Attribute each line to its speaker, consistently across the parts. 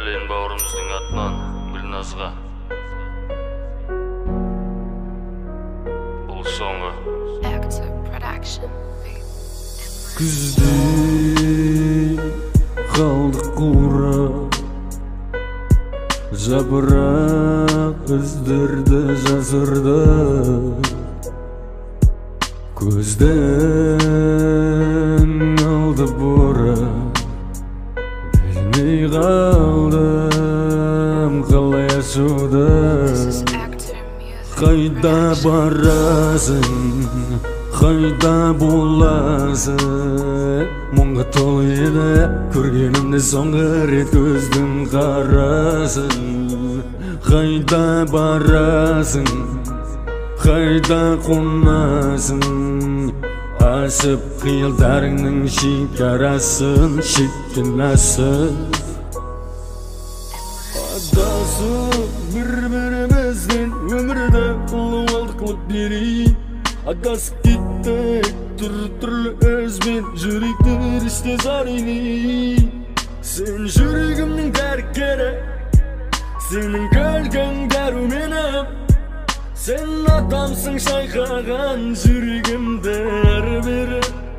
Speaker 1: Әлен бауырымыздың атынан Гүлназға. Бұл соңғы.
Speaker 2: Күзде қалдық қура, жапырақ іздерді жазырды. Көзден алды бұра, білмей қалдым қалай ашуды. Қайда барасың, қайда боласың? Мұңға толы еді көргенімде соңғы рет көздің қарасын. Қайда барасың, қайда қонасың? Ашып қиялдарыңның шекарасын, шеттен асып адасып бір-бірімізден өмірді қылуалды қылып берейін. Адасып кеттік түрлі өзбен, жүректі ристе зарейін. Сен жүрегімнің дәрігері, сенің күлгің дәруменім. Сен адамсың шайқаған жүрегімді әрі-бері.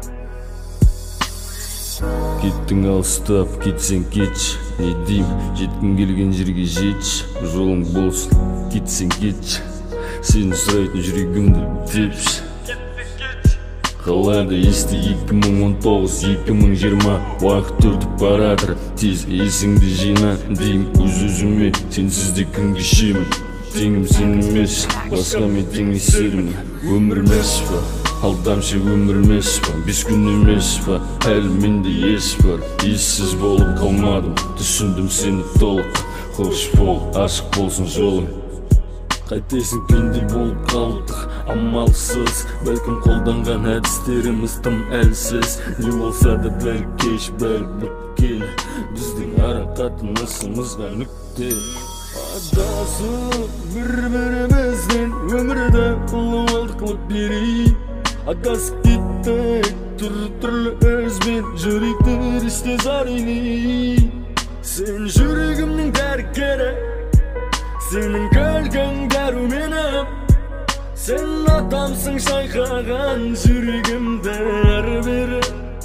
Speaker 2: Кеттің алыстап, кетсең кетші, не дейм, жеткім келген жерге жетші. Жолың болсын, кетсең кетші, сені сұрайтын жүрегімді тепші. Қалады есті 2019-2020, уақыт өтіп баратыр, тез есіңді жина. Дейм өз-өзіме, сенсіз де күн кешемін. Теңім сен емес, басқа мен теңесермін. Өмір емес па, алдамшы өмір емес па, 5 күн емес па, әлі менде ес бар. Ессіз болып қалмадым, түсіндім сені толық. Қош бол, ашық болсын жолың. Қайтесің пенде болып қалдық, амалсыз. Бәлкім қолданған әдістеріміз тым әлсіз. Не болса да бәлк кеш, бәлк бүткел. Біздің ара қатынасымызға нүкте. Адасып бір-бірімізден өмірді қылуалды қылып берейін. Адасып кеттік түрлі өзбен, жүректі ристе зарейін. Сен жүрегімнің дәрігері, сенің күлгің дәруменім. Сен адамсың шайқаған жүрегімді әрі-бері.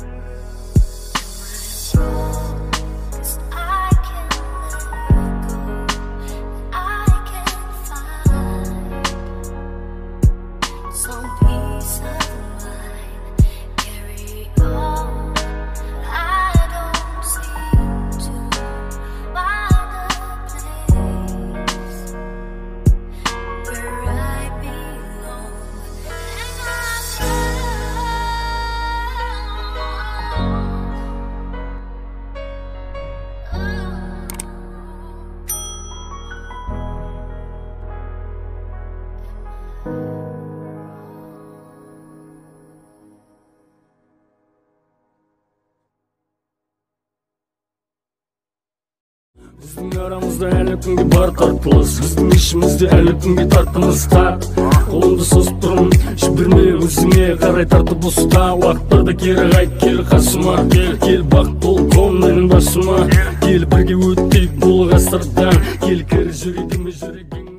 Speaker 2: Біздің арамызда әлі күнге бар тартылыс, біздің ішімізде әлі күнге тартымыз тар. Қолымды созып тұрмын, жіберме өзіңе қарай тартып ұста. Уақыттарда кері қайт, кел қасыма, кел бақыт бол қом менің басыма. Кел бірге өттейік бұл ғасырдан, кел кір жүрегіме жүрегің.